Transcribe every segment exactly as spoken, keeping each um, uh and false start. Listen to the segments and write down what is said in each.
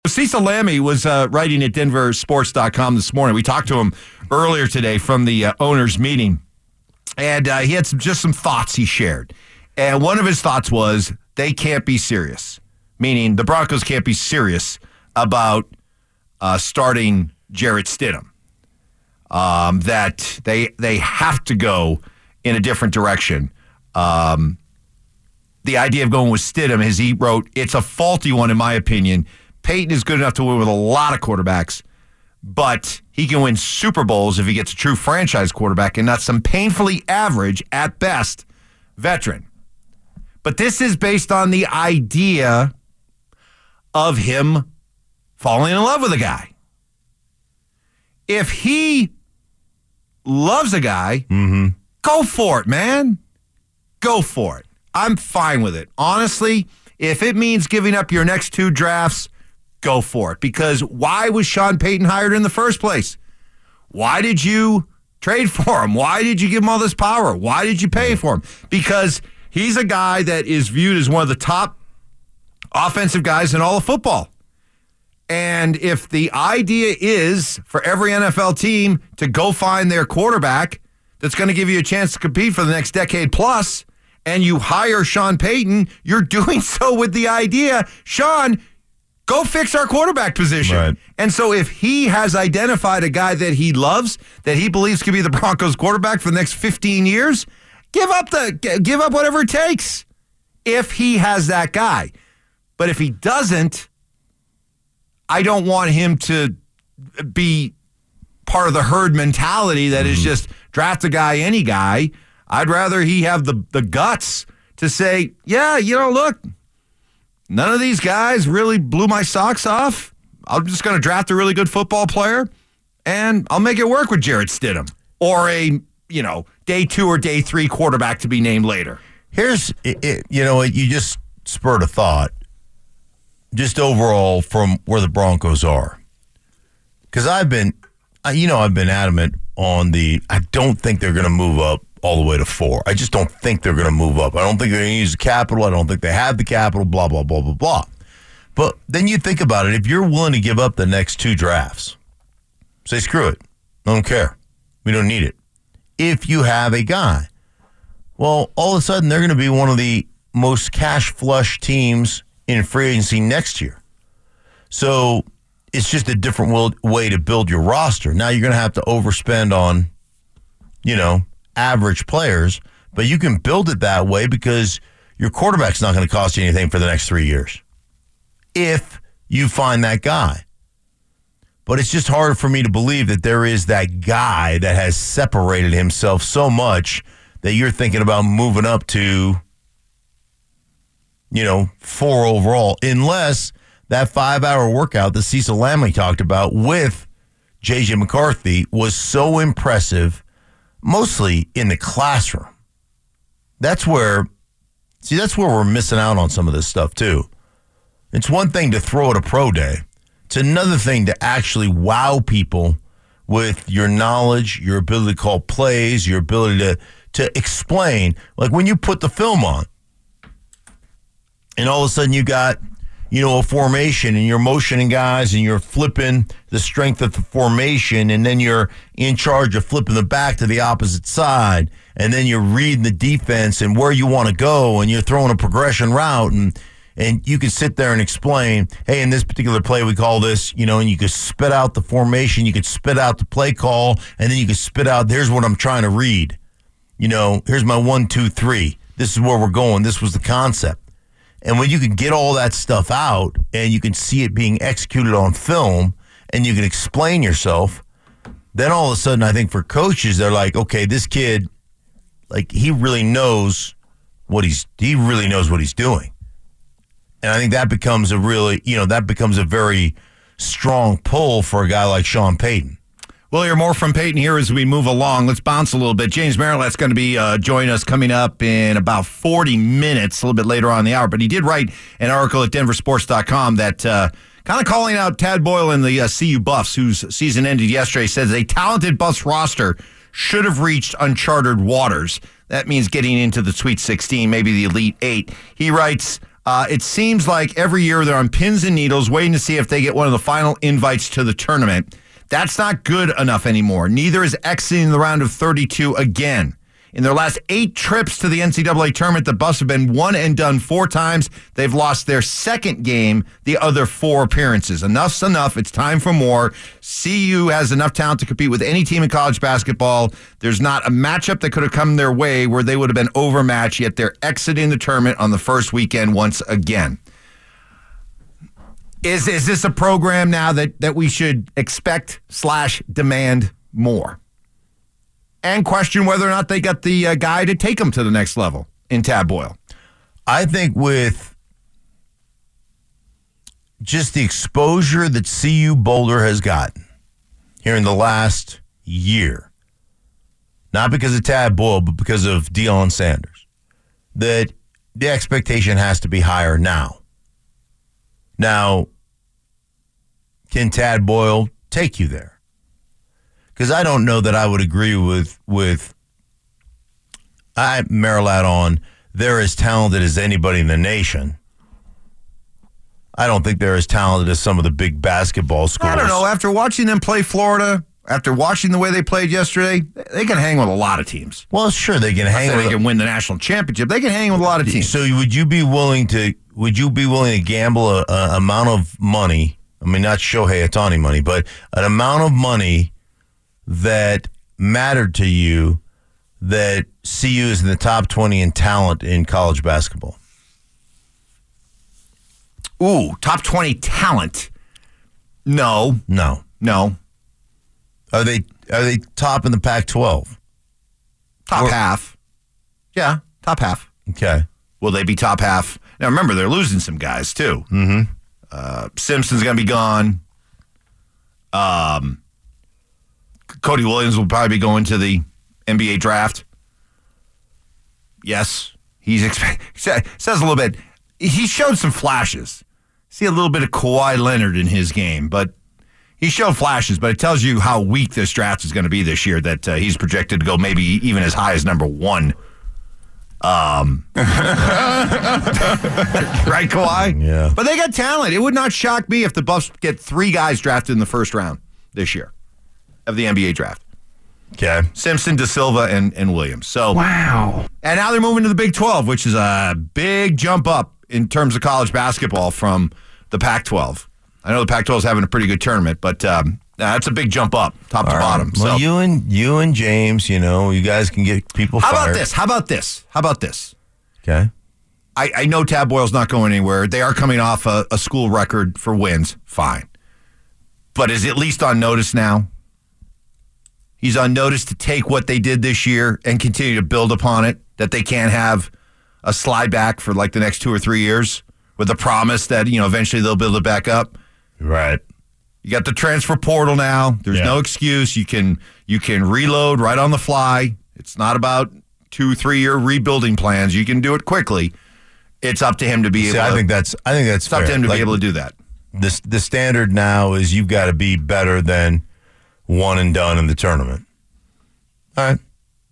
Cecil Lammey was uh, writing at Denver Sports dot com this morning. We talked to him earlier today from the uh, owners' meeting, and uh, he had some, just some thoughts he shared. And one of his thoughts was they can't be serious, meaning the Broncos can't be serious about uh, starting Jarrett Stidham. Um, that they they have to go in a different direction. Um, the idea of going with Stidham, as he wrote, it's a faulty one in my opinion. Peyton is good enough to win with a lot of quarterbacks, but he can win Super Bowls if he gets a true franchise quarterback and not some painfully average, at best, veteran. But this is based on the idea of him falling in love with a guy. If he loves a guy, mm-hmm. go for it, man. Go for it. I'm fine with it. Honestly, if it means giving up your next two drafts, go for it. Because why was Sean Payton hired in the first place? Why did you trade for him? Why did you give him all this power? Why did you pay for him? Because he's a guy that is viewed as one of the top offensive guys in all of football. And if the idea is for every N F L team to go find their quarterback that's going to give you a chance to compete for the next decade plus, and you hire Sean Payton, you're doing so with the idea, Sean, go fix our quarterback position. Right. And so if he has identified a guy that he loves, that he believes could be the Broncos quarterback for the next fifteen years, give up the give up whatever it takes if he has that guy. But if he doesn't, I don't want him to be part of the herd mentality that mm-hmm. is just draft a guy, any guy. I'd rather he have the, the guts to say, yeah, you know, look, none of these guys really blew my socks off. I'm just going to draft a really good football player, and I'll make it work with Jarrett Stidham or a, you know, day two or day three quarterback to be named later. Here's, it, you know, you just spurred a thought, just overall from where the Broncos are. Because I've been, you know, I've been adamant on the, I don't think they're going to move up all the way to four. I just don't think they're going to move up. I don't think they're going to use the capital. I don't think they have the capital, blah, blah, blah, blah, blah. But then you think about it. If you're willing to give up the next two drafts, say, screw it. I don't care. We don't need it. If you have a guy, well, all of a sudden they're going to be one of the most cash flush teams in free agency next year. So it's just a different way to build your roster. Now you're going to have to overspend on, you know, average players, but you can build it that way because your quarterback's not going to cost you anything for the next three years if you find that guy. But it's just hard for me to believe that there is that guy that has separated himself so much that you're thinking about moving up to, you know, four overall, unless that five-hour workout that Cecil Lammey talked about with J J McCarthy was so impressive, mostly in the classroom. That's where, see, that's where we're missing out on some of this stuff, too. It's one thing to throw at a pro day. It's another thing to actually wow people with your knowledge, your ability to call plays, your ability to, to explain. Like when you put the film on, and all of a sudden you got, you know, a formation and you're motioning guys and you're flipping the strength of the formation, and then you're in charge of flipping the back to the opposite side, and then you're reading the defense and where you want to go, and you're throwing a progression route, and and you can sit there and explain, hey, in this particular play we call this, you know, and you could spit out the formation, you could spit out the play call, and then you could spit out, here's what I'm trying to read. You know, here's my one, two, three. This is where we're going. This was the concept. And when you can get all that stuff out and you can see it being executed on film and you can explain yourself, then all of a sudden I think for coaches, they're like, okay, this kid, like he really knows what he's, he really knows what he's doing. And I think that becomes a really, you know, that becomes a very strong pull for a guy like Sean Payton. We'll hear more from Peyton here as we move along. Let's bounce a little bit. James Merilatt's going to be uh, joining us coming up in about forty minutes, a little bit later on in the hour. But he did write an article at Denver Sports dot com that uh, kind of calling out Tad Boyle and the uh, C U Buffs, whose season ended yesterday, says a talented Buffs roster should have reached uncharted waters. That means getting into the Sweet sixteen, maybe the Elite Eight. He writes, Uh, it seems like every year they're on pins and needles waiting to see if they get one of the final invites to the tournament. That's not good enough anymore. Neither is exiting the round of thirty-two again. In their last eight trips to the N C double A tournament, the Buffs have been one and done four times. They've lost their second game the other four appearances. Enough's enough. It's time for more. C U has enough talent to compete with any team in college basketball. There's not a matchup that could have come their way where they would have been overmatched, yet they're exiting the tournament on the first weekend once again. Is, is this a program now that, that we should expect slash demand more? And question whether or not they got the uh, guy to take them to the next level in Tad Boyle. I think with just the exposure that C U Boulder has gotten here in the last year, not because of Tad Boyle, but because of Deion Sanders, that the expectation has to be higher now. Now, can Tad Boyle take you there? Because I don't know that I would agree with with I Marilat on they're as talented as anybody in the nation. I don't think they're as talented as some of the big basketball schools. I don't know. After watching them play Florida, after watching the way they played yesterday, they can hang with a lot of teams. Well, sure, they can hang with. They can win the national championship. They can hang with a lot of teams. So, would you be willing to? Would you be willing to gamble a, a amount of money? I mean, not Shohei Ohtani money, but an amount of money that mattered to you that C U is in the top twenty in talent in college basketball? Ooh, top twenty talent. No. No. No. Are they are they top in the Pac twelve? Top or, half. Yeah, top half. Okay. Will they be top half? Now, remember, they're losing some guys, too. Mm-hmm. Uh, Simpson's going to be gone. Um... Cody Williams will probably be going to the N B A draft. Yes, he's expect, says a little bit. He showed some flashes. See a little bit of Kawhi Leonard in his game, but he showed flashes. But it tells you how weak this draft is going to be this year. That uh, he's projected to go maybe even as high as number one. Um, right, Kawhi? Yeah. But they got talent. It would not shock me if the Buffs get three guys drafted in the first round this year of the N B A draft. Okay. Simpson, Da Silva, and, and Williams. So wow. And now they're moving to the Big twelve, which is a big jump up in terms of college basketball from the Pac twelve. I know the Pac twelve is having a pretty good tournament, but um, that's a big jump up, top All to right. bottom. Well, so, you and you and James, you know, you guys can get people how fired. about this? How about this? How about this? Okay. I, I know Tad Boyle's not going anywhere. They are coming off a, a school record for wins. Fine. But is at least on notice now? He's on notice to take what they did this year and continue to build upon it, that they can't have a slide back for like the next two or three years with the promise that, you know, eventually they'll build it back up. Right. You got the transfer portal now. There's yeah. no excuse. You can you can reload right on the fly. It's not about two, three-year rebuilding plans. You can do it quickly. It's up to him to be See, able to. I think that's I think that's It's up fair. to him to like, be able to do that. The, the standard now is you've got to be better than one and done in the tournament. All right.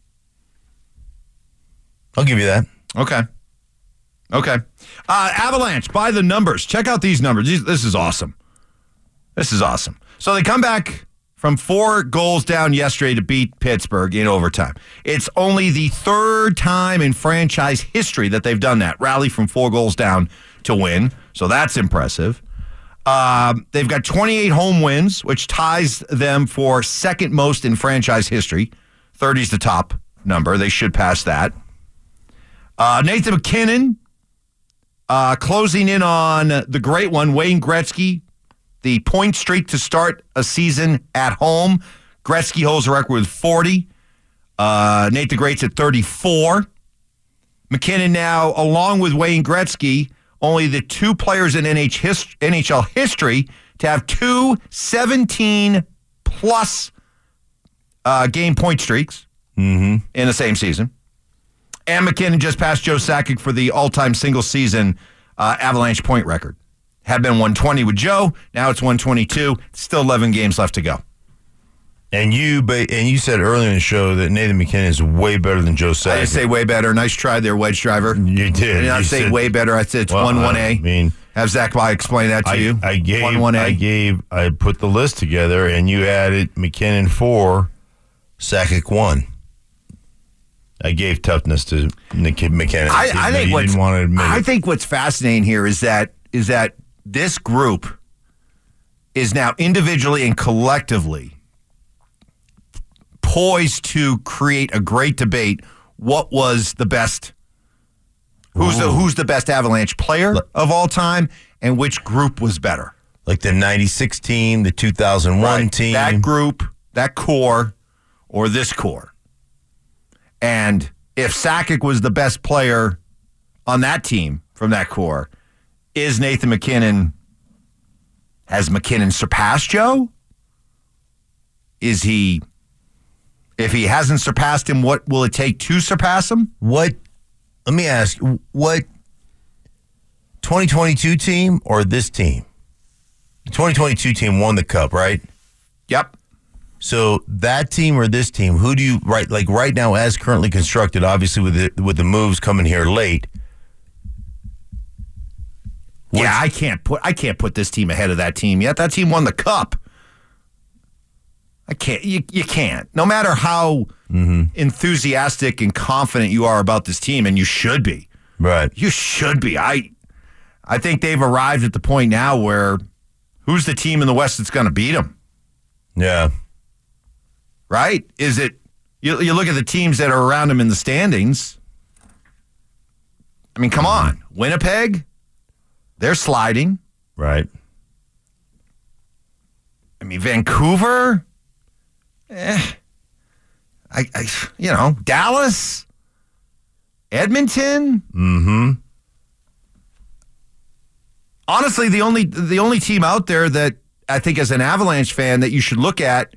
I'll give you that. Okay. Okay. Uh, Avalanche, by the numbers. Check out these numbers. These, this is awesome. This is awesome. So they come back from four goals down yesterday to beat Pittsburgh in overtime. It's only the third time in franchise history that they've done that. Rally from four goals down to win. So that's impressive. Um, they've got twenty-eight home wins, which ties them for second most in franchise history. thirty is the top number. They should pass that. Uh, Nathan McKinnon uh, closing in on the great one, Wayne Gretzky, the point streak to start a season at home. Gretzky holds the record with forty. Uh, Nate the Great's at thirty-four. McKinnon now, along with Wayne Gretzky, only the two players in N H L history to have two seventeen-plus uh, game point streaks Mm-hmm. in the same season. And McKinnon just passed Joe Sakic for the all-time single-season uh, Avalanche point record. Had been one twenty with Joe. Now it's one twenty-two. Still eleven games left to go. And you ba- and you said earlier in the show that Nathan MacKinnon is way better than Joe Sakic. I didn't say way better. Nice try there, wedge driver. You did. I did not You say said- way better. I said it's Well, one one A. I mean, Have Zach Bly explain that to I, you. I gave, one one A. I gave, I put the list together, and you added McKinnon four, Sakic one. I gave toughness to Nick McKinnon. I, I think you what's didn't want to admit I it. think what's fascinating here is that is that this group is now individually and collectively poised to create a great debate. What was the best? Who's the Ooh. who's the best Avalanche player of all time, and which group was better? Like the ninety-six team, the two thousand one Right. team. That group, that core, or this core. And if Sakic was the best player on that team from that core, is Nathan MacKinnon, has MacKinnon surpassed Joe? Is he, if he hasn't surpassed him, what will it take to surpass him? What, let me ask, what twenty twenty-two team or this team? The twenty twenty-two team won the cup, right? Yep. So that team or this team, who do you right like right now as currently constructed? Obviously, with the with the moves coming here late. Yeah, I can't put I can't put this team ahead of that team yet. That team won the cup. I can't. You you can't. No matter how Mm-hmm. enthusiastic and confident you are about this team, and you should be. Right. You should be. I I think they've arrived at the point now where who's the team in the West that's going to beat them? Yeah. Right? Is it, you, you look at the teams that are around them in the standings. I mean, come on. Winnipeg, they're sliding. Right. I mean, Vancouver, eh. I, I you know, Dallas, Edmonton. Mm-hmm. Honestly, the only the only team out there that I think as an Avalanche fan that you should look at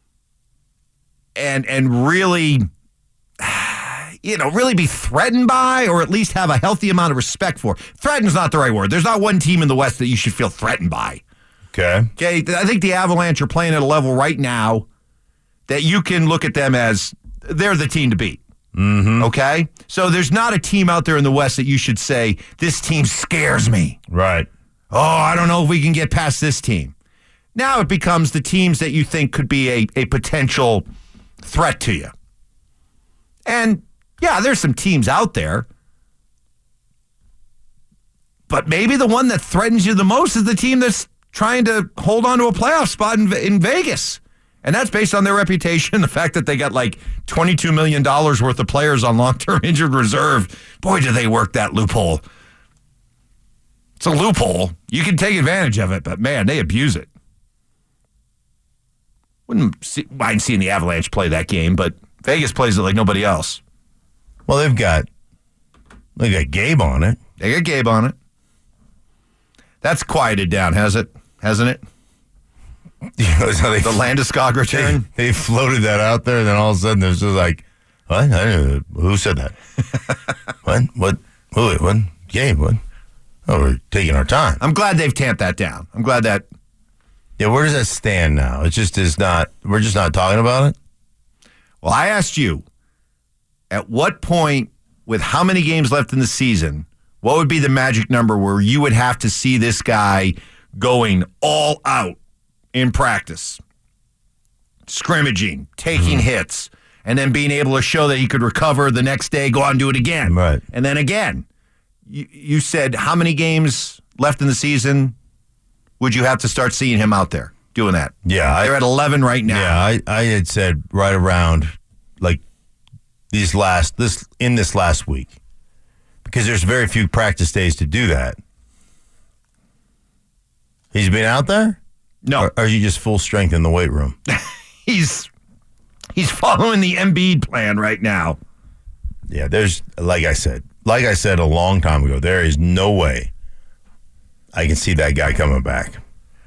and and really, you know, really be threatened by, or at least have a healthy amount of respect for. Threatened is not the right word. There's not one team in the West that you should feel threatened by. Okay. Okay, I think the Avalanche are playing at a level right now that you can look at them as they're the team to beat. Mm-hmm. Okay? So there's not a team out there in the West that you should say, this team scares me. Right. Oh, I don't know if we can get past this team. Now it becomes the teams that you think could be a, a potential threat to you. And yeah, there's some teams out there. But maybe the one that threatens you the most is the team that's trying to hold on to a playoff spot in, in Vegas. And that's based on their reputation, the fact that they got like twenty-two million dollars worth of players on long-term injured reserve. Boy, do they work that loophole. It's a loophole. You can take advantage of it, but man, they abuse it. Wouldn't see, mind seeing the Avalanche play that game, but Vegas plays it like nobody else. Well, they've got they got Gabe on it. They got Gabe on it. That's quieted down, has it? Hasn't it? You know, that's how they, The Landeskog they, return? they floated that out there, and then all of a sudden there's just like, what? I don't know. Who said that? What? What? Who? What? Gabe? What? Oh, we're taking our time. I'm glad they've tamped that down. I'm glad that... Yeah, where does that stand now? It just is not, we're just not talking about it? Well, I asked you, at what point, with how many games left in the season, what would be the magic number where you would have to see this guy going all out in practice, scrimmaging, taking Mm-hmm. hits, and then being able to show that he could recover the next day, go out and do it again. Right. And then again. You, you said how many games left in the season would you have to start seeing him out there doing that? Yeah. I, They're at eleven right now. Yeah, I, I had said right around like these last this in this last week. Because there's very few practice days to do that. He's been out there? No. Or are you just full strength in the weight room? he's he's following the Embiid plan right now. Yeah, there's like I said, like I said a long time ago, there is no way I can see that guy coming back.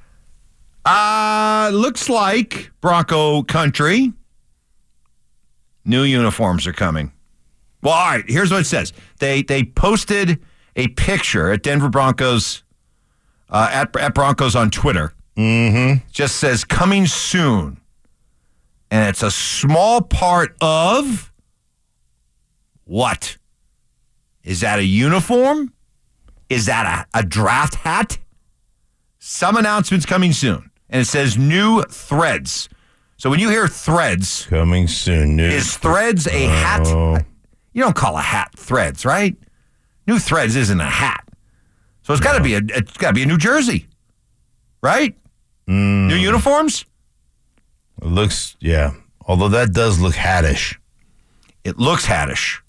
Uh, looks like Bronco country. New uniforms are coming. Well, all right, here's what it says. They they posted a picture at Denver Broncos, uh, at, at Broncos on Twitter. Mm-hmm. Just says, coming soon. And it's a small part of what? Is that a uniform? Is that a, a draft hat? Some announcements coming soon. And it says new threads. So when you hear threads, coming soon, new. Is threads a oh. hat? You don't call a hat threads, right? New threads isn't a hat. So it's got to no. be a it's got to be a New Jersey. Right? Mm. New uniforms? It looks, yeah. Although that does look hattish. It looks hattish.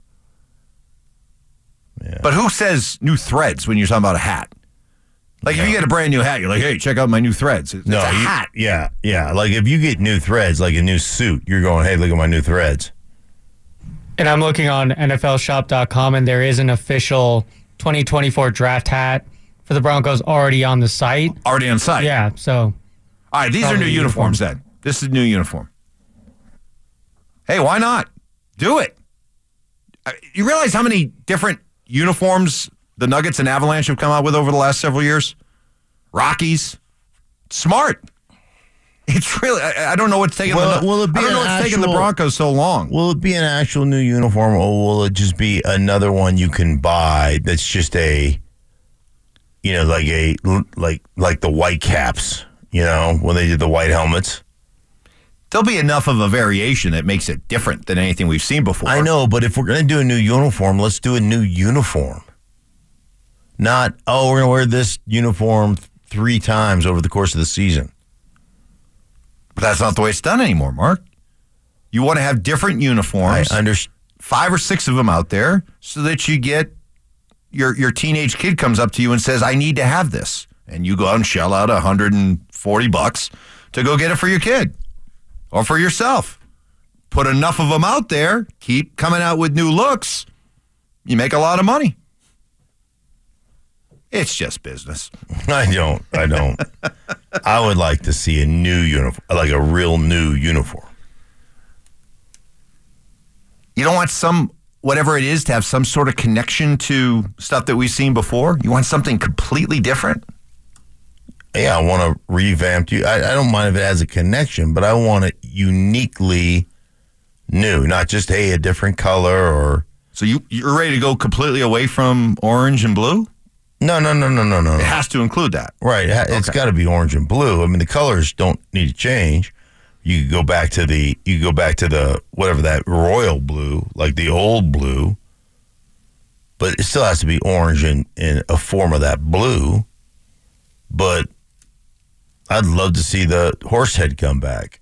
Yeah. But who says new threads when you're talking about a hat? Like no. if you get a brand new hat, you're like, hey, check out my new threads. It's no, a you, hat. Yeah, yeah. Like if you get new threads, like a new suit, you're going, hey, look at my new threads. And I'm looking on N F L shop dot com, and there is an official twenty twenty-four draft hat for the Broncos already on the site. Already on site? Yeah, so. All right, these are new uniforms then. This is new uniform. Hey, why not? Do it. You realize how many different uniforms the Nuggets and Avalanche have come out with over the last several years? Rockies. Smart. It's really, I, I don't know what's taking Well, the, will it be I don't know an what's taking the actual- Broncos so long. Will it be an actual new uniform, or will it just be another one you can buy that's just a, you know, like a like like the white caps, you know, when they did the white helmets? There'll be enough of a variation that makes it different than anything we've seen before. I know, but if we're going to do a new uniform, let's do a new uniform. Not, oh, we're going to wear this uniform th- three times over the course of the season. But that's not the way it's done anymore, Mark. You want to have different uniforms. I understand. Five or six of them out there so that you get your your teenage kid comes up to you and says, I need to have this. And you go out and shell out one hundred forty bucks to go get it for your kid or for yourself. Put enough of them out there, keep coming out with new looks, you make a lot of money. It's just business. I don't. I don't. I would like to see a new uniform, like a real new uniform. You don't want some, whatever it is, to have some sort of connection to stuff that we've seen before? You want something completely different? Yeah, I want to revamp you. I, I don't mind if it has a connection, but I want it uniquely new, not just, hey, a different color or... So you, you're ready to go completely away from orange and blue? No, no, no, no, no, no. It has to include that. Right. It ha- It's Okay. got to be orange and blue. I mean, the colors don't need to change. You could go back to the, you could go back to the, whatever that royal blue, like the old blue, but it still has to be orange in, in a form of that blue. But I'd love to see the horse head come back,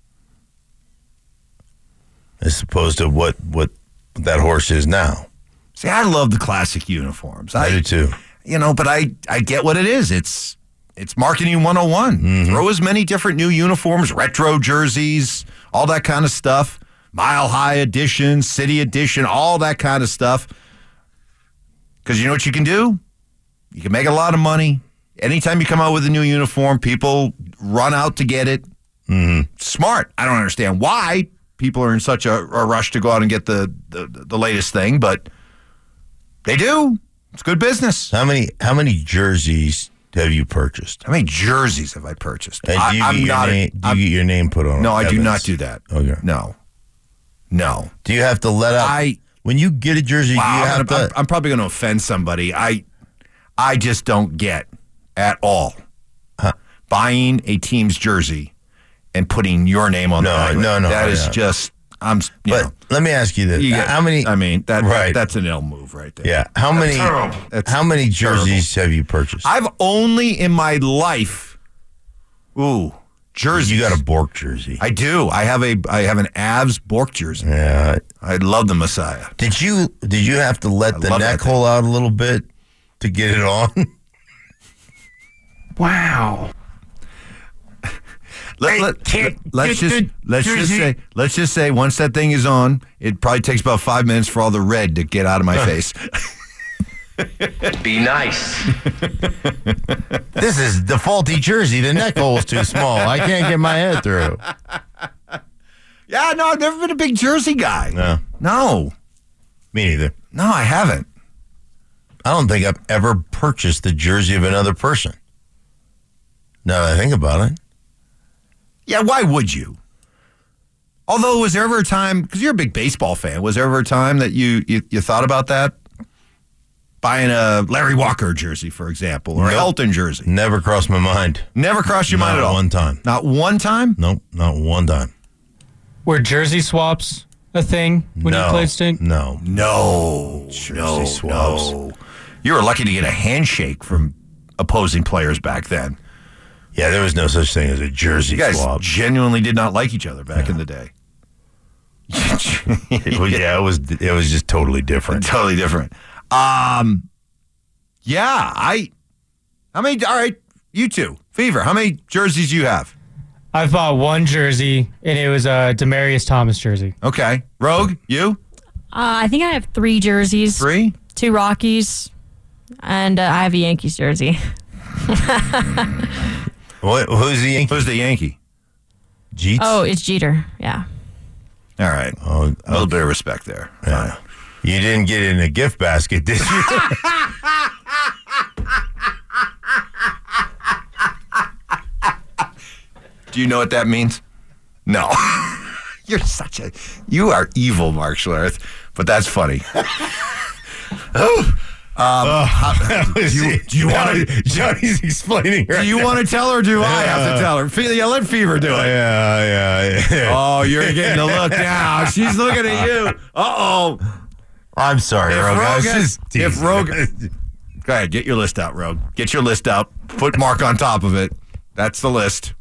as opposed to what, what that horse is now. See, I love the classic uniforms. I, do too. You know, but I, I get what it is. It's it's marketing one oh one. Mm-hmm. Throw as many different new uniforms, retro jerseys, all that kind of stuff. Mile High Edition, City Edition, all that kind of stuff. Because you know what you can do? You can make a lot of money. Anytime you come out with a new uniform, people run out to get it. Mm-hmm. Smart. I don't understand why people are in such a, a rush to go out and get the, the, the latest thing, but they do. It's good business. How many how many jerseys have you purchased? How many jerseys have I purchased? And do you, I, get, I'm your not a- name, do I'm- you get your name put on? No, I do evidence? not do that. Okay. No. No. Do you have to let out? I when you get a jersey, wow, do you I'm, have gonna- to? I'm, I'm probably going to offend somebody. I I just don't get at all Huh? buying a team's jersey and putting your name on No, the back of it. no, no, That is yeah. just I'm. You But know, let me ask you this: you get, how many? I mean, that, Right. that's an L move right there. yeah, how many? terrible. That's how many jerseys have you purchased? I've only in my life, ooh, jerseys. You got a Bork jersey. I do. I have a. I have an Avs Bork jersey. yeah. I love the Messiah. Did you did you have to let I the love neck that thing. hole out a little bit to get it on? Wow. Let, Hey, let, kid, let's get just the let's just jersey. say let's just say once that thing is on, it probably takes about five minutes for all the red to get out of my face. Be nice. This is the faulty jersey. The neck hole's too small. I can't get my head through. Yeah, no, I've never been a big jersey guy. No, No, me neither. no, I haven't. I don't think I've ever purchased the jersey of another person. Now that I think about it. Yeah, why would you? Although, was there ever a time, because you're a big baseball fan, was there ever a time that you, you, you thought about that? Buying a Larry Walker jersey, for example, or Nope. a Elton jersey. Never crossed my mind. Never crossed your Not mind at all? one time. Not one time? Nope, not one time. Were jersey swaps a thing when no, you played Stink? No. No. Jersey no, swaps. no. You were lucky to get a handshake from opposing players back then. Yeah, there was no such thing as a jersey You guys swap. genuinely did not like each other back in the day. It was, yeah, it was it was just totally different. Totally different. Um, yeah, I. How many? All right, you two, Fever. How many jerseys do you have? I bought one jersey, and it was a Demarius Thomas jersey. Okay, Rogue, you Uh, I think I have three jerseys. three. Two Rockies, and uh, I have a Yankees jersey. What, who's the Yankee? Who's the Yankee? Jeets? Oh, it's Jeter. Yeah. All right, Oh, a little bit of respect there. yeah. You didn't get it in a gift basket, did you? Do you know what that means? No. You're such a. You are evil, Mark Schlereth, but that's funny. oh. Um, do you- do you wanna- Johnny's explaining right do you now. want to tell her or do I have to tell her? Fe- Yeah, let Fever do it. Yeah, yeah, yeah. Oh, you're getting a look now. She's looking at you. Uh-oh. I'm sorry, If Rogue. I was Rogue, just if teasing. Rogue, go ahead, get your list out, Rogue. Get your list out. Put Mark on top of it. That's the list.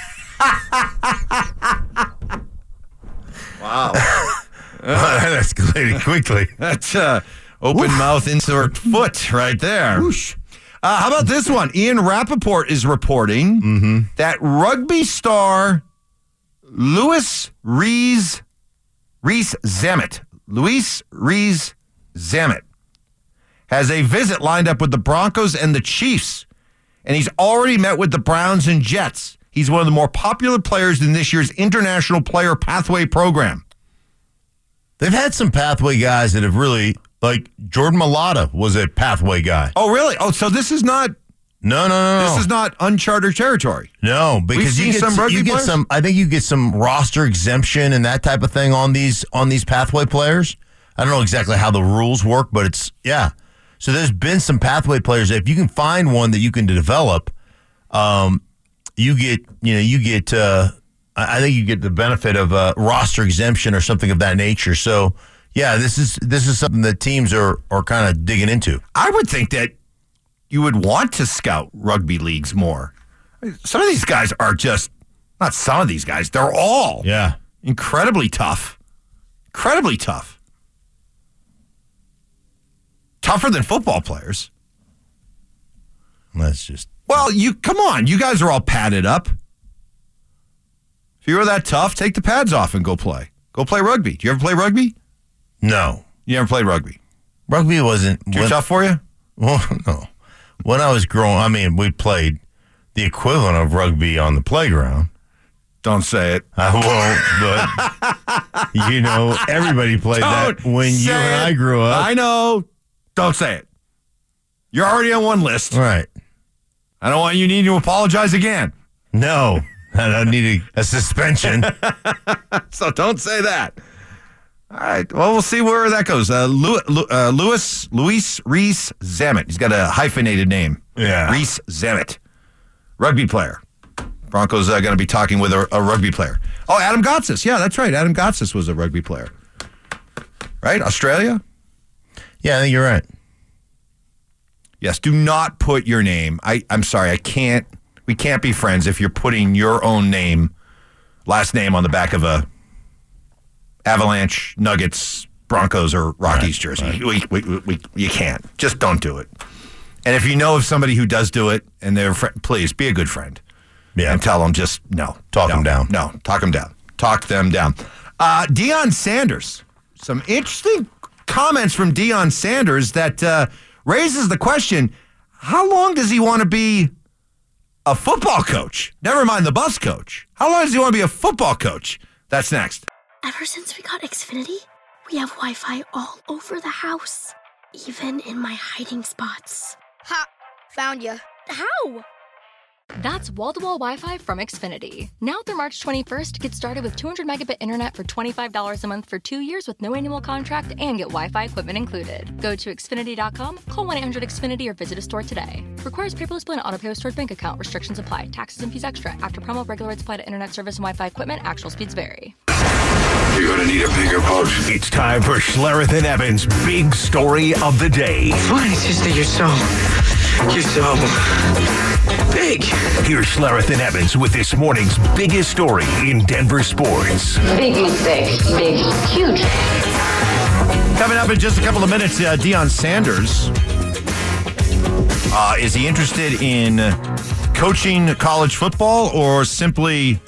Wow. that escalated quickly. That's uh, open mouth insert foot right there. Uh, how about this one? Ian Rappaport is reporting that rugby star Louis Rees Rees Zammit, Luis Rees Zammit, has a visit lined up with the Broncos and the Chiefs, and he's already met with the Browns and Jets. He's one of the more popular players in this year's International Player Pathway Program. They've had some pathway guys that have really, like Jordan Mailata was a pathway guy. Oh, really? Oh, so this is not No, no, no, no. this is not uncharted territory. No, because We've you seen get some rugby you get players? some. I think you get some roster exemption and that type of thing on these on these pathway players. I don't know exactly how the rules work, but it's yeah. So there's been some pathway players. If you can find one that you can develop, um, you get you know you get. Uh, I I think you get the benefit of a roster exemption or something of that nature. So yeah, this is this is something that teams are are kind of digging into. I would think that you would want to scout rugby leagues more. Some of these guys are just, not some of these guys, they're all Yeah. incredibly tough. Incredibly tough. Tougher than football players. That's just Well, you come on, you guys are all padded up. If you were that tough, take the pads off and go play. Go play rugby. Do you ever play rugby? no. You never played rugby. Rugby wasn't Too when- tough for you? Well, no. When I was growing, I mean, we played the equivalent of rugby on the playground. Don't say it. I won't, but you know, everybody played that Don't when you say and it. I grew up. I know. Don't say it. You're already on one list. Right? I don't want you needing to apologize again. No, I don't need a, a suspension. So don't say that. All right. Well, we'll see where that goes. Uh, Lu- Lu- uh, Louis Luis Rees Zammit. He's got a hyphenated name. Yeah. Rees Zammit, rugby player. Broncos are going to be talking with a, a rugby player. Oh, Adam Gotsis. Yeah, that's right. Adam Gotsis was a rugby player. Right? Australia? Yeah, I think you're right. Yes. Do not put your name. I, I'm sorry. I can't. We can't be friends if you're putting your own name, last name on the back of a Avalanche, Nuggets, Broncos, or Rockies Right, jersey. right. We, we, we, we, you can't. Just don't do it. And if you know of somebody who does do it and they're fr- please be a good friend. Yeah. And tell them just no. Talk no, them down. No, talk them down. Talk them down. Uh, Deion Sanders. Some interesting comments from Deion Sanders that uh, raises the question, how long does he want to be a football coach? Never mind the bus coach. How long does he want to be a football coach? That's next. Ever since we got Xfinity, we have Wi-Fi all over the house, even in my hiding spots. Ha! Found you. How? That's wall-to-wall Wi-Fi from Xfinity. Now through March twenty-first, get started with two hundred megabit internet for twenty-five dollars a month for two years with no annual contract and get Wi-Fi equipment included. Go to Xfinity dot com, call one eight hundred X Finity or visit a store today. Requires paperless bill and auto-pay with stored bank account. Restrictions apply. Taxes and fees extra. After promo, regular rates apply to internet service and Wi-Fi equipment. Actual speeds vary. You're going to need a bigger boat. It's time for Schlereth and Evans' big story of the day. Why, it's just that you're so... You're so... big. Here's Schlereth and Evans with this morning's biggest story in Denver sports. Big mistake. Big, huge. Coming up in just a couple of minutes, uh, Deion Sanders. Uh, is he interested in coaching college football or simply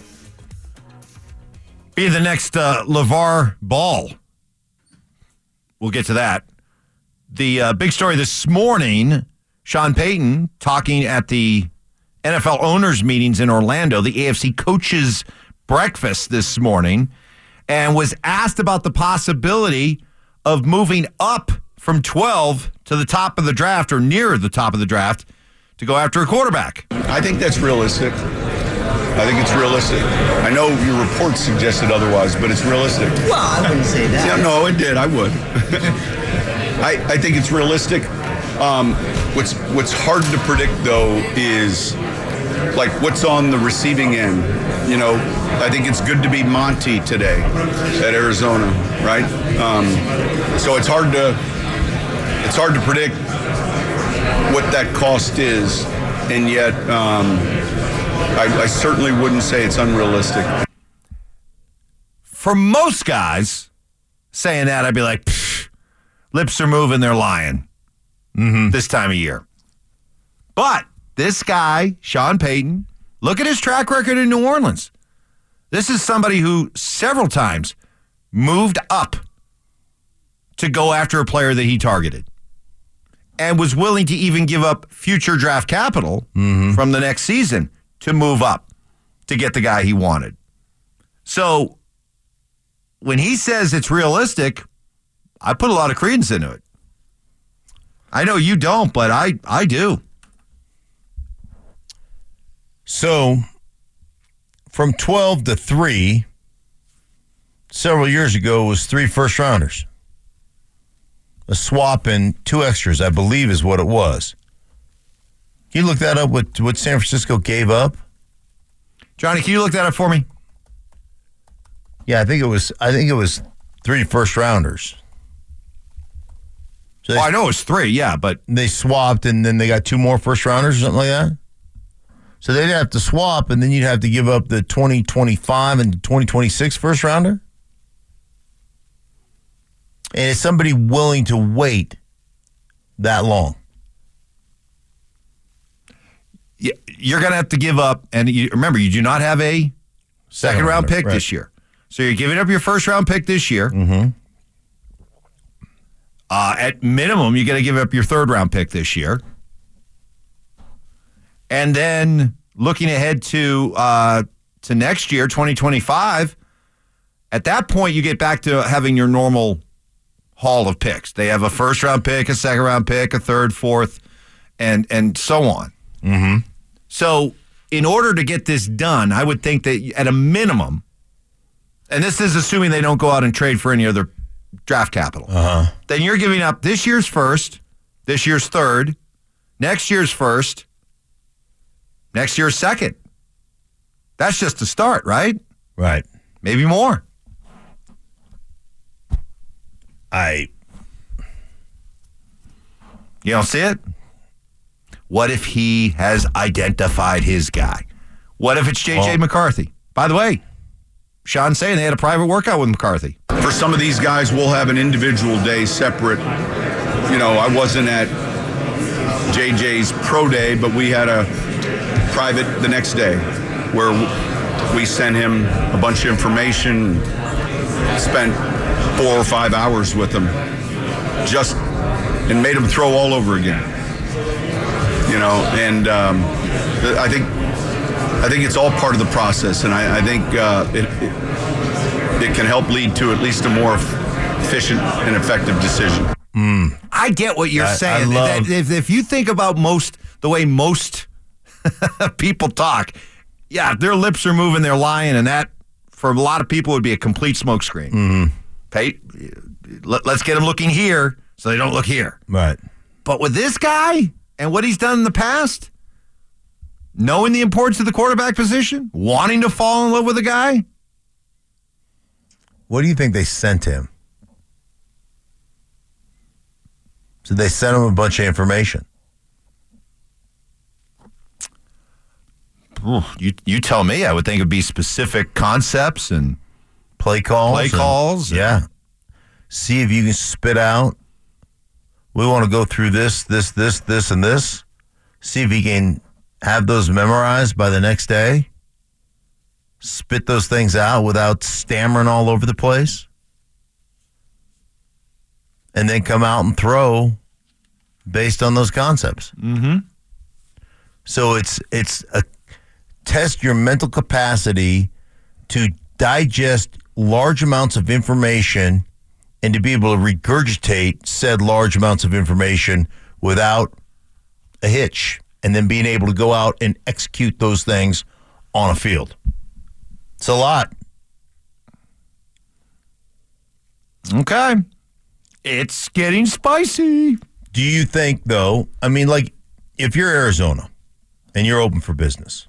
be the next uh, LeVar Ball? We'll get to that. The uh, big story this morning, Sean Payton talking at the N F L owners meetings in Orlando, the A F C coaches breakfast this morning, and was asked about the possibility of moving up from twelve to the top of the draft or near the top of the draft to go after a quarterback. I think that's realistic. I think it's realistic. I know your report suggested otherwise, but it's realistic. Well, I wouldn't say that. Yeah, no, it did. I would. I, I think it's realistic. Um, what's what's hard to predict, though, is like what's on the receiving end. You know, I think it's good to be Monty today at Arizona, right? Um, so it's hard to it's hard to predict what that cost is, and yet um, I, I certainly wouldn't say it's unrealistic. For most guys saying that, I'd be like, pfft, lips are moving, they're lying. Mm-hmm. This time of year. But this guy, Sean Payton, look at his track record in New Orleans. This is somebody who several times moved up to go after a player that he targeted and was willing to even give up future draft capital mm-hmm. from the next season to move up to get the guy he wanted. So when he says it's realistic, I put a lot of credence into it. I know you don't, but I, I do. So, from twelve to three, several years ago, was three first-rounders. A swap and two extras, I believe, is what it was. Can you look that up, what, what San Francisco gave up? Johnny, can you look that up for me? Yeah, I think it was, I think it was three first-rounders. So they, oh, I know it was three, yeah, but... They swapped, and then they got two more first-rounders or something like that? So they'd have to swap, and then you'd have to give up the twenty twenty-five and twenty twenty-six first-rounder? And is somebody willing to wait that long? You're going to have to give up, and you, remember, you do not have a second-round pick right. this year. So you're giving up your first-round pick this year. Mm-hmm. Uh, at minimum, you got to give up your third-round pick this year. And then looking ahead to uh, to next year, twenty twenty-five, at that point, you get back to having your normal haul of picks. They have a first-round pick, a second-round pick, a third, fourth, and and so on. Mm-hmm. So in order to get this done, I would think that at a minimum, and this is assuming they don't go out and trade for any other draft capital, uh-huh. then you're giving up this year's first, this year's third, next year's first, next year's second. That's just a start, right? Right. Maybe more. I. You don't see it? What if he has identified his guy? What if it's J J well, McCarthy? By the way, Sean's saying they had a private workout with McCarthy. For some of these guys, we'll have an individual day separate. You know, I wasn't at J J's pro day, but we had a private the next day where we sent him a bunch of information, spent four or five hours with him, just and made him throw all over again. You know, and um, I think I think it's all part of the process, and I, I think uh, it, it it can help lead to at least a more efficient and effective decision. Mm. I get what you're I, saying. I love, that if, if you think about most the way most people talk. Yeah, if their lips are moving, they're lying, and that, for a lot of people, would be a complete smokescreen. Mm-hmm. Pay, let, let's get them looking here so they don't look here. Right. But with this guy and what he's done in the past, knowing the importance of the quarterback position, wanting to fall in love with a guy. What do you think they sent him? So they sent him a bunch of information. Ooh, you you tell me. I would think it would be specific concepts and play calls. Play and, calls. Yeah. See if you can spit out. We want to go through this, this, this, this, and this. See if he can have those memorized by the next day. Spit those things out without stammering all over the place. And then come out and throw based on those concepts. Mm-hmm. So it's it's a test your mental capacity to digest large amounts of information and to be able to regurgitate said large amounts of information without a hitch, and then being able to go out and execute those things on a field. It's a lot. Okay. It's getting spicy. Do you think, though, I mean, like, if you're Arizona and you're open for business.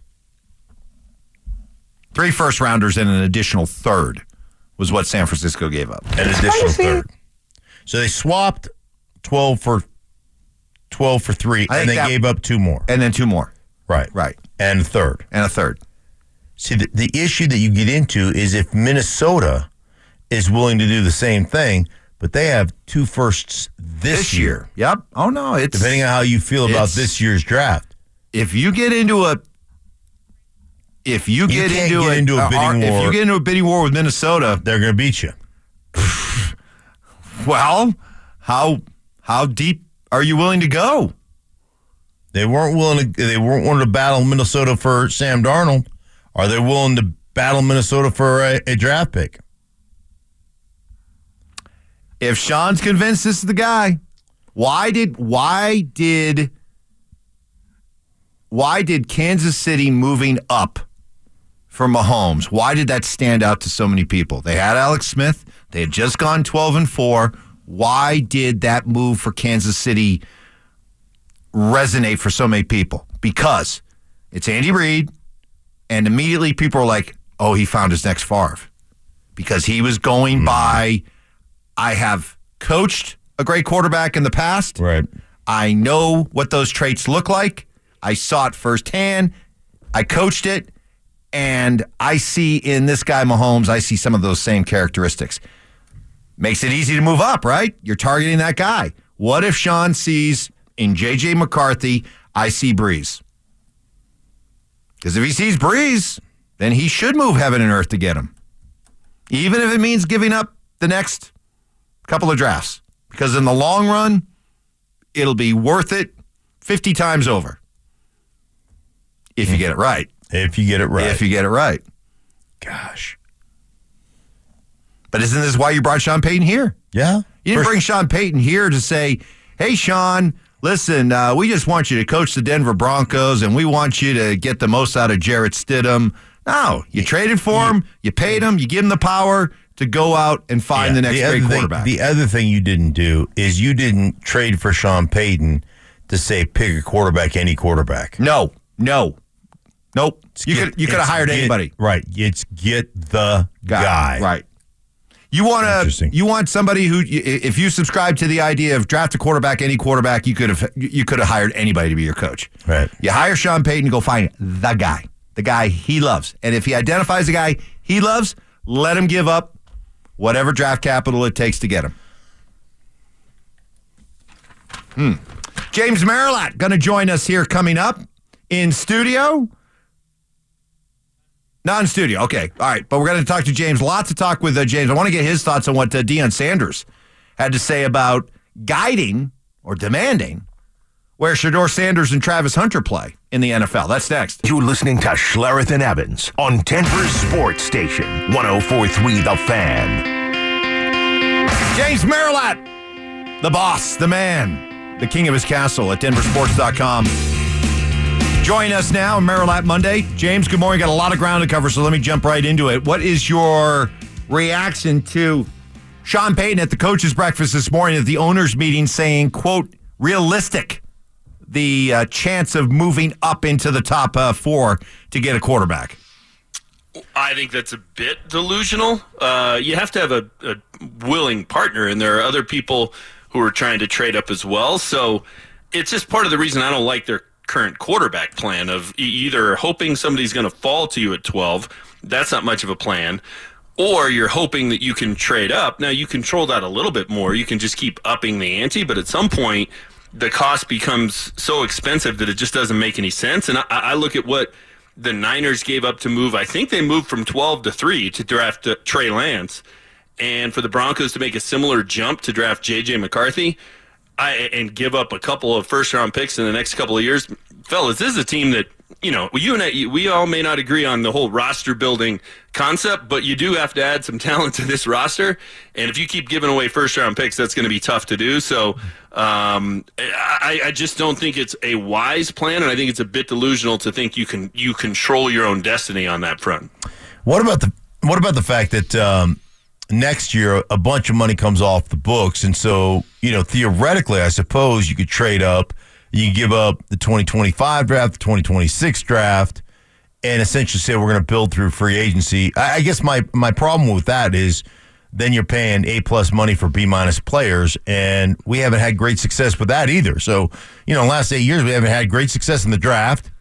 Three first rounders and an additional third was what San Francisco gave up. An additional third. So they swapped twelve for twelve for three, and they that, gave up two more. And then two more. Right. Right. And a third. And a third. See, the, the issue that you get into is if Minnesota is willing to do the same thing, but they have two firsts this, this year. year. Yep. Oh, no. It's depending on how you feel about this year's draft. If you get into a If you get, you can't into, get a, into a bidding uh, war, if you get into a bidding war with Minnesota, they're going to beat you. Well, how how deep are you willing to go? They weren't willing to. They weren't willing to battle Minnesota for Sam Darnold. Are they willing to battle Minnesota for a, a draft pick? If Sean's convinced this is the guy, why did why did why did Kansas City moving up for Mahomes, why did that stand out to so many people? They had Alex Smith. They had just gone twelve and four. Why did that move for Kansas City resonate for so many people? Because it's Andy Reid, and immediately people are like, oh, he found his next Favre. Because he was going mm-hmm. by, I have coached a great quarterback in the past. Right. I know what those traits look like. I saw it firsthand. I coached it. And I see in this guy, Mahomes, I see some of those same characteristics. Makes it easy to move up, right? You're targeting that guy. What if Sean sees in J J McCarthy, I see Breeze? Because if he sees Breeze, then he should move heaven and earth to get him. Even if it means giving up the next couple of drafts. Because in the long run, it'll be worth it fifty times over. If you get it right. If you get it right. If you get it right. Gosh. But isn't this why you brought Sean Payton here? Yeah. You didn't bring Sean Payton here to say, hey, Sean, listen, uh, we just want you to coach the Denver Broncos, and we want you to get the most out of Jarrett Stidham. No, you traded for him, you paid him, you give him the power to go out and find yeah, the next the great thing, quarterback. The other thing you didn't do is you didn't trade for Sean Payton to say pick a quarterback, any quarterback. No, no. Nope. It's you get, could you could have hired get, anybody. Right. It's get the guy. guy. Right. You want to you want somebody who if you subscribe to the idea of draft a quarterback, any quarterback, you could have you could have hired anybody to be your coach. Right. You hire Sean Payton to go find the guy. The guy he loves. And if he identifies the guy he loves, let him give up whatever draft capital it takes to get him. Hmm. James Merilatt going to join us here coming up in studio. Not in studio. Okay. All right. But we're going to talk to James. Lots to talk with uh, James. I want to get his thoughts on what uh, Deion Sanders had to say about guiding or demanding where Shedeur Sanders and Travis Hunter play in the N F L. That's next. You're listening to Schlereth and Evans on Denver's Sports Station, one oh four point three The Fan. James Merilatt, the boss, the man, the king of his castle at denver sports dot com. Join us now on Merrill Monday. James, good morning. Got a lot of ground to cover, so let me jump right into it. What is your reaction to Sean Payton at the coaches' breakfast this morning at the owners' meeting saying, quote, realistic, the uh, chance of moving up into the top uh, four to get a quarterback? I think that's a bit delusional. Uh, you have to have a, a willing partner, and there are other people who are trying to trade up as well. So it's just part of the reason I don't like their current quarterback plan of either hoping somebody's going to fall to you at twelve. That's not much of a plan. Or you're hoping that you can trade up. Now, you control that a little bit more. You can just keep upping the ante, but at some point, the cost becomes so expensive that it just doesn't make any sense. And I, I look at what the Niners gave up to move. I think they moved from twelve to three to draft uh, Trey Lance. And for the Broncos to make a similar jump to draft J J McCarthy I, and give up a couple of first-round picks in the next couple of years, fellas, this is a team that, you know, you and I, we all may not agree on the whole roster building concept, but you do have to add some talent to this roster. And if you keep giving away first round picks, that's going to be tough to do. So um, I, I just don't think it's a wise plan. And I think it's a bit delusional to think you can, you control your own destiny on that front. What about the, what about the fact that um, next year a bunch of money comes off the books? And so, you know, theoretically, I suppose you could trade up. You can give up the twenty twenty-five draft, the twenty twenty-six draft, and essentially say we're going to build through free agency. I, I guess my, my problem with that is then you're paying A-plus money for B-minus players, and we haven't had great success with that either. So, you know, in the last eight years, we haven't had great success in the draft,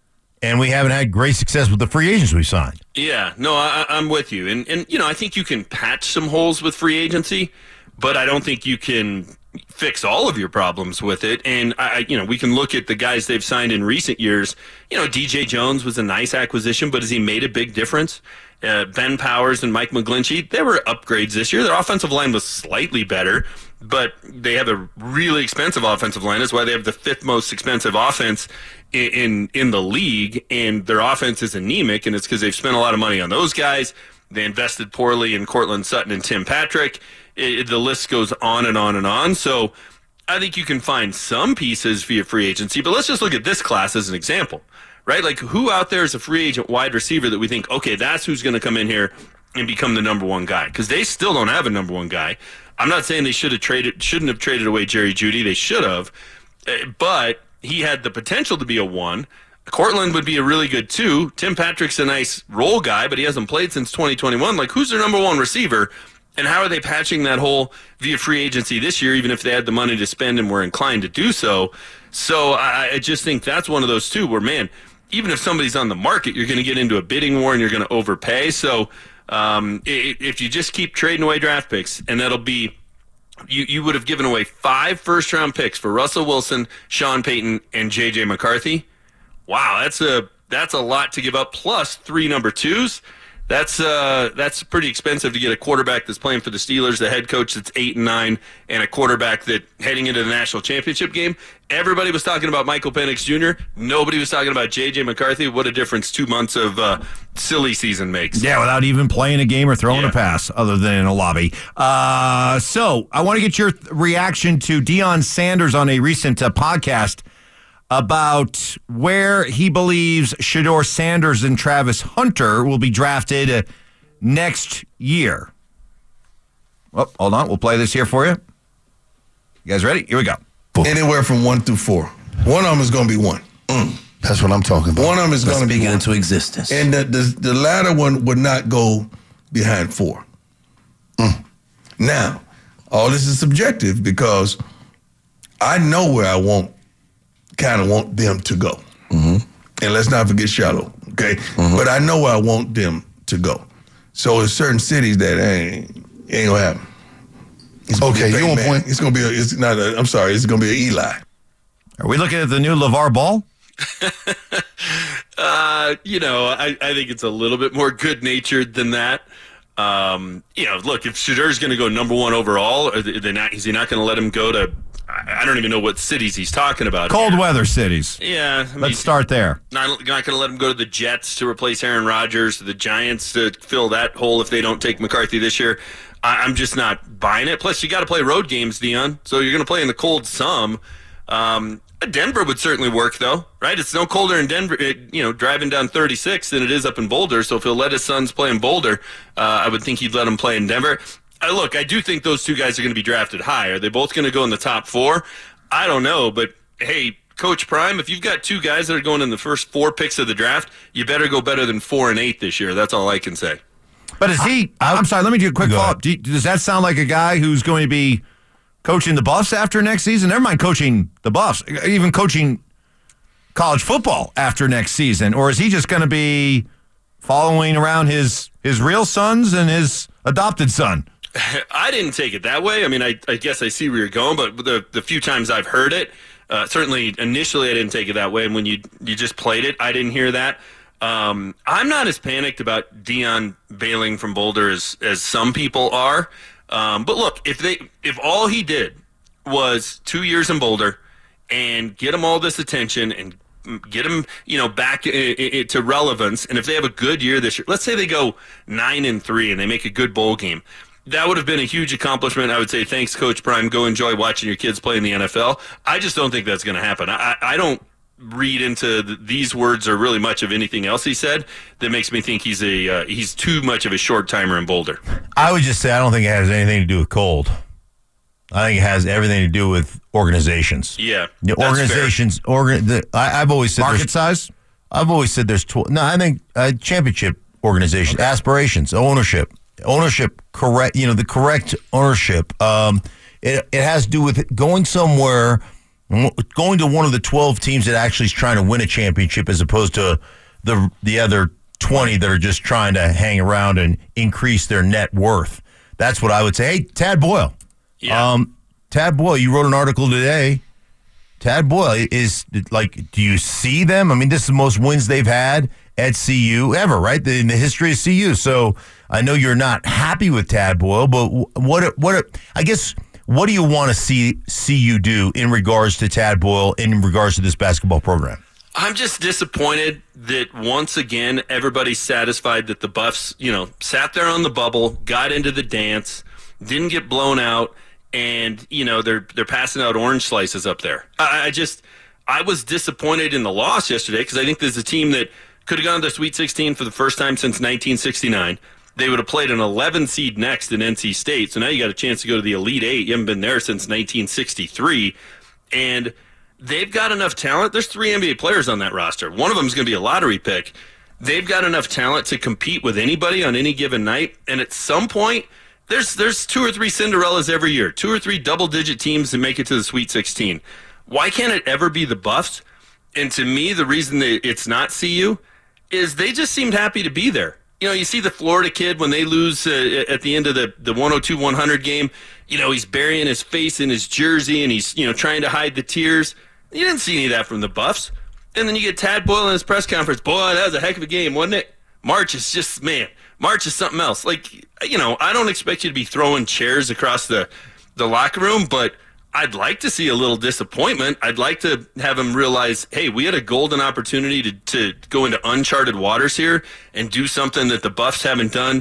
and we haven't had great success with the free agents we signed. Yeah, no, I, I'm with you. And, and, you know, I think you can patch some holes with free agency, but I don't think you can fix all of your problems with it. And I, you know, we can look at the guys they've signed in recent years. You know, D J Jones was a nice acquisition, but has he made a big difference? Uh, Ben Powers and Mike McGlinchey, they were upgrades this year. Their offensive line was slightly better, but they have a really expensive offensive line. That's why they have the fifth most expensive offense in in, in the league, and their offense is anemic, and it's because they've spent a lot of money on those guys. They invested poorly in Cortland Sutton and Tim Patrick. It, the list goes on and on and on. So I think you can find some pieces via free agency, but let's just look at this class as an example, right? Like, who out there is a free agent wide receiver that we think, okay, that's who's going to come in here and become the number one guy? Because they still don't have a number one guy. I'm not saying they should have traded, shouldn't have traded away Jerry Jeudy. They should have, but he had the potential to be a one. Cortland would be a really good two. Tim Patrick's a nice role guy, but he hasn't played since twenty twenty-one. Like, who's their number one receiver? And how are they patching that hole via free agency this year, even if they had the money to spend and were inclined to do so? So I, I just think that's one of those two where, man, even if somebody's on the market, you're going to get into a bidding war and you're going to overpay. So um, if you just keep trading away draft picks, and that'll be, you, you would have given away five first-round picks for Russell Wilson, Sean Payton, and J J McCarthy. Wow, that's a that's a lot to give up, plus three number twos. That's uh that's pretty expensive to get a quarterback that's playing for the Steelers, the head coach that's eight and nine, and a quarterback that heading into the national championship game. Everybody was talking about Michael Penix Junior Nobody was talking about J J McCarthy. What a difference two months of uh, silly season makes. Yeah, without even playing a game or throwing yeah. a pass other than in a lobby. Uh, so I want to get your th- reaction to Deion Sanders on a recent uh, podcast about where he believes Shedeur Sanders and Travis Hunter will be drafted uh, next year. Well, hold on. We'll play this here for you. You guys ready? Here we go. Anywhere from one through four. One of them is going to be one. Mm, that's what I'm talking about. One of them is going to be speak it one. into existence. And the, the, the latter one would not go behind four. Mm. Now, all this is subjective because I know where I want kind of want them to go. Mm-hmm. And let's not forget Shallow, okay? Mm-hmm. But I know where I want them to go. So there's certain cities that ain't, ain't gonna happen. It's okay, you on point. It's gonna be a, it's not a, I'm sorry, it's gonna be an Eli. Are we looking at the new LeVar Ball? uh, you know, I, I think it's a little bit more good-natured than that. Um, you know, look, if Shedeur's going to go number one overall, are they not, is he not going to let him go to, I don't even know what cities he's talking about. Cold here. weather cities. Yeah. I mean, Let's start there. Not, not going to let him go to the Jets to replace Aaron Rodgers, the Giants to fill that hole if they don't take McCarthy this year. I, I'm just not buying it. Plus, you got to play road games, Deion. So you're going to play in the cold some. Um, Denver would certainly work, though, right? It's no colder in Denver, it, you know, driving down thirty-six than it is up in Boulder. So if he'll let his sons play in Boulder, uh, I would think he'd let them play in Denver. Uh, look, I do think those two guys are going to be drafted high. Are they both going to go in the top four? I don't know, but hey, Coach Prime, if you've got two guys that are going in the first four picks of the draft, you better go better than four and eight this year. That's all I can say. But is he, I, I'm sorry, let me do a quick follow-up. Do, does that sound like a guy who's going to be coaching the Buffs after next season? Never mind coaching the Buffs, even coaching college football after next season. Or is he just going to be following around his his real sons and his adopted son? I didn't take it that way. I mean, I, I guess I see where you're going, but the the few times I've heard it, uh, certainly initially I didn't take it that way. And when you you just played it, I didn't hear that. Um, I'm not as panicked about Deion bailing from Boulder as, as some people are. Um, but look, if they if all he did was two years in Boulder and get him all this attention and get him, you know, back I- I- to relevance, and if they have a good year this year, let's say they go nine and three and they make a good bowl game, that would have been a huge accomplishment. I would say, thanks, Coach Prime. Go enjoy watching your kids play in the N F L. I just don't think that's going to happen. I, I don't read into the, these words or really much of anything else he said that makes me think he's a uh, he's too much of a short timer in Boulder. I would just say I don't think it has anything to do with cold. I think it has everything to do with organizations. Yeah, the organizations. Organ. The, I, I've always said market size. I've always said there's twelve. No, I think uh, championship organizations, okay. Aspirations, ownership, ownership. Correct. You know, the correct ownership. Um, it it has to do with going somewhere. Going to one of the twelve teams that actually is trying to win a championship as opposed to the the other twenty that are just trying to hang around and increase their net worth. That's what I would say. Hey, Tad Boyle. Yeah. Um, Tad Boyle, you wrote an article today. Tad Boyle is like, do you see them? I mean, this is the most wins they've had at C U ever, right? In the history of C U. So I know you're not happy with Tad Boyle, but what, what, I guess, what do you want to see see you do in regards to Tad Boyle, in regards to this basketball program? I'm just disappointed that once again everybody's satisfied that the Buffs, you know, sat there on the bubble, got into the dance, didn't get blown out, and you know they're they're passing out orange slices up there. I, I just I was disappointed in the loss yesterday because I think there's a team that could have gone to the Sweet sixteen for the first time since nineteen sixty-nine. They would have played an eleven seed next in N C State. So now you got a chance to go to the Elite Eight. You haven't been there since nineteen sixty-three. And they've got enough talent. There's three N B A players on that roster. One of them is going to be a lottery pick. They've got enough talent to compete with anybody on any given night. And at some point, there's there's two or three Cinderellas every year, two or three double-digit teams that make it to the Sweet sixteen. Why can't it ever be the Buffs? And to me, the reason that it's not C U is they just seemed happy to be there. You know, you see the Florida kid when they lose uh, at the end of the, the one oh two one hundred game, you know, he's burying his face in his jersey and he's, you know, trying to hide the tears. You didn't see any of that from the Buffs. And then you get Tad Boyle in his press conference. Boy, that was a heck of a game, wasn't it? March is just, man, March is something else. Like, you know, I don't expect you to be throwing chairs across the, the locker room, but I'd like to see a little disappointment. I'd like to have him realize, hey, we had a golden opportunity to, to go into uncharted waters here and do something that the Buffs haven't done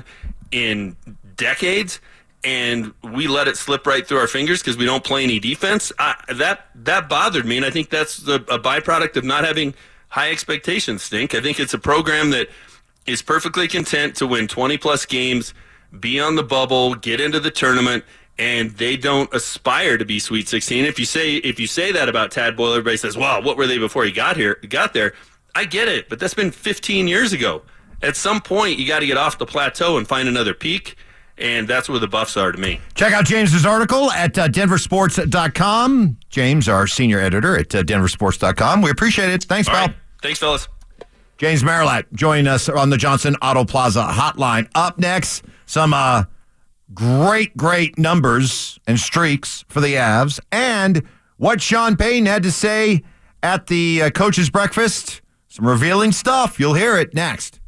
in decades, and we let it slip right through our fingers because we don't play any defense. I, that that bothered me, and I think that's the, a byproduct of not having high expectations, Stink. I think it's a program that is perfectly content to win twenty-plus games, be on the bubble, get into the tournament, and they don't aspire to be Sweet sixteen. If you say if you say that about Tad Boyle, everybody says, "Wow, what were they before he got here? Got there?" I get it, but that's been fifteen years ago. At some point, you got to get off the plateau and find another peak, and that's where the Buffs are to me. Check out James's article at uh, denver sports dot com. James, our senior editor at uh, denver sports dot com. We appreciate it. Thanks, All pal. right. Thanks, fellas. James Marilat joining us on the Johnson Auto Plaza hotline. Up next, some uh, great, great numbers and streaks for the Avs, and what Sean Payton had to say at the uh, coach's breakfast. Some revealing stuff. You'll hear it next.